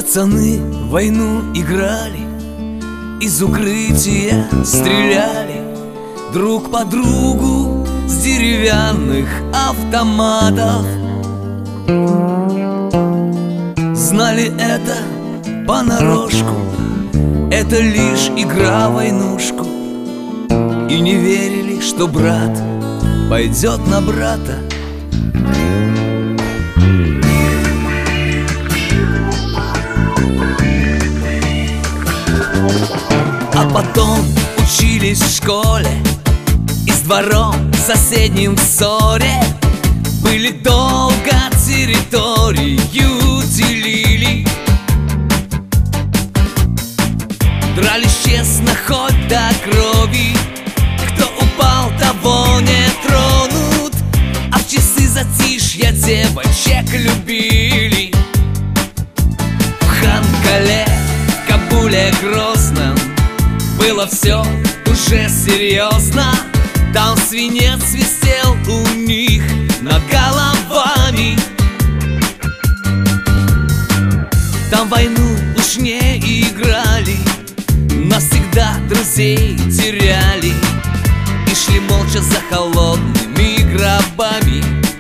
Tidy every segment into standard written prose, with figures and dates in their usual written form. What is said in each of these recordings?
Пацаны в войну играли, из укрытия стреляли друг по другу с деревянных автоматов. Знали это понарошку, это лишь игра в войнушку, и не верили, что брат пойдет на брата. А потом учились в школе и с двором соседним в ссоре. Были долго, территорию делили, дрались честно хоть до крови. Кто упал, того не тронут, а в часы затишья девочек любили. В Ханкале, в Кабуле грозном было все уже серьезно. Там свинец свистел у них над головами. Там войну уж не играли, навсегда друзей теряли и шли молча за холодными гробами.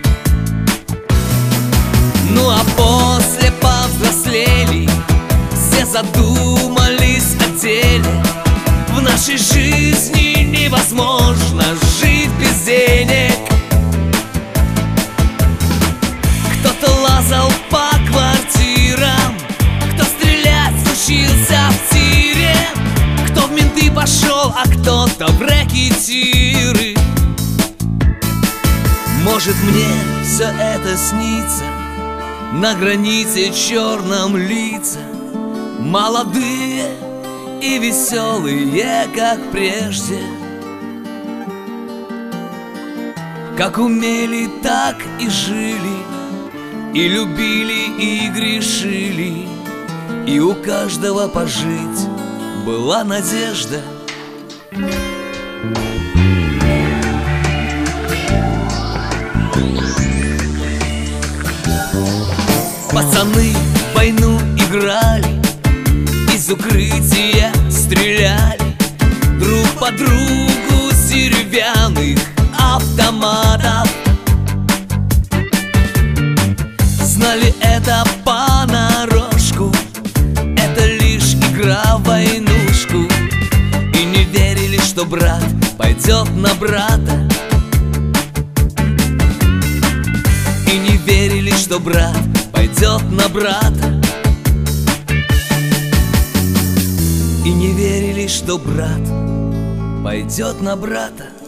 Ну а после повзрослели, все задумались о деле. В нашей жизни невозможно жить без денег. Кто-то лазал по квартирам, кто стрелять учился в тире, кто в менты пошел, а кто-то в рэкетиры. Может, мне все это снится, на границе черном лица, молодые и веселые, как прежде. Как умели, так и жили, и любили, и грешили, и у каждого пожить была надежда. Пацаны в войну играли, из укрытия стреляли друг по другу с деревянных автоматов. Знали это понарошку, это лишь игра в войнушку, и не верили, что брат пойдет на брата. И не верили, что брат пойдет на брата. И не верили, что брат пойдет на брата.